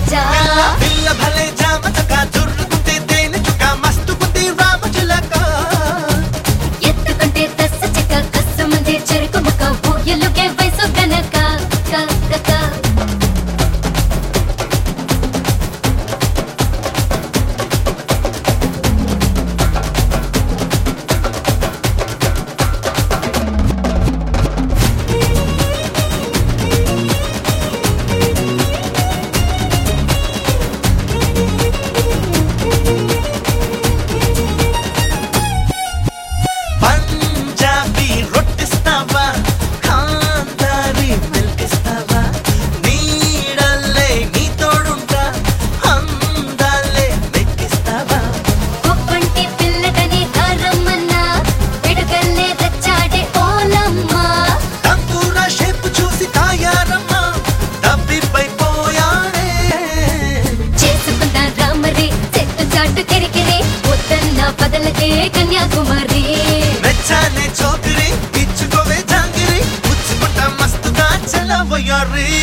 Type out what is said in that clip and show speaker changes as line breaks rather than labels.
రాజా
పిల్ల భలే జామ చక దుర్రుకుంటే తేనె చుక్క మస్తుకుంది రామ చిలక
ఎత్తుకుంటే తస్సు చెక్క కస్సు ముందే చెరుకు ముక్క ఊయలుగే వయసు గనక క
పంజాబీ రొట్టిస్తావా ఖాందారీ పిలిపిస్తావా నీడల్లే నీ తోడుంటా అందాలే వెక్కిస్తావా
ఒక్కంటి పిల్లకని ధరమ్మన్నా పిడుగల్లే రచ్చాడే ఓలమ్మ
తంపూర షేప్ చూసి తాయారమ్మా తప్పిపోయాడే
చేసుకున్న రామరే చెట్టు చాటు కిరికిరి వద్దన్న బదలకే కన్యాకుమారి
మెచ్చానే చోకరి ఇచ్చుకోవే జాంగిరి పుచ్చుకుంటా మస్తుగా చల్లబోయారి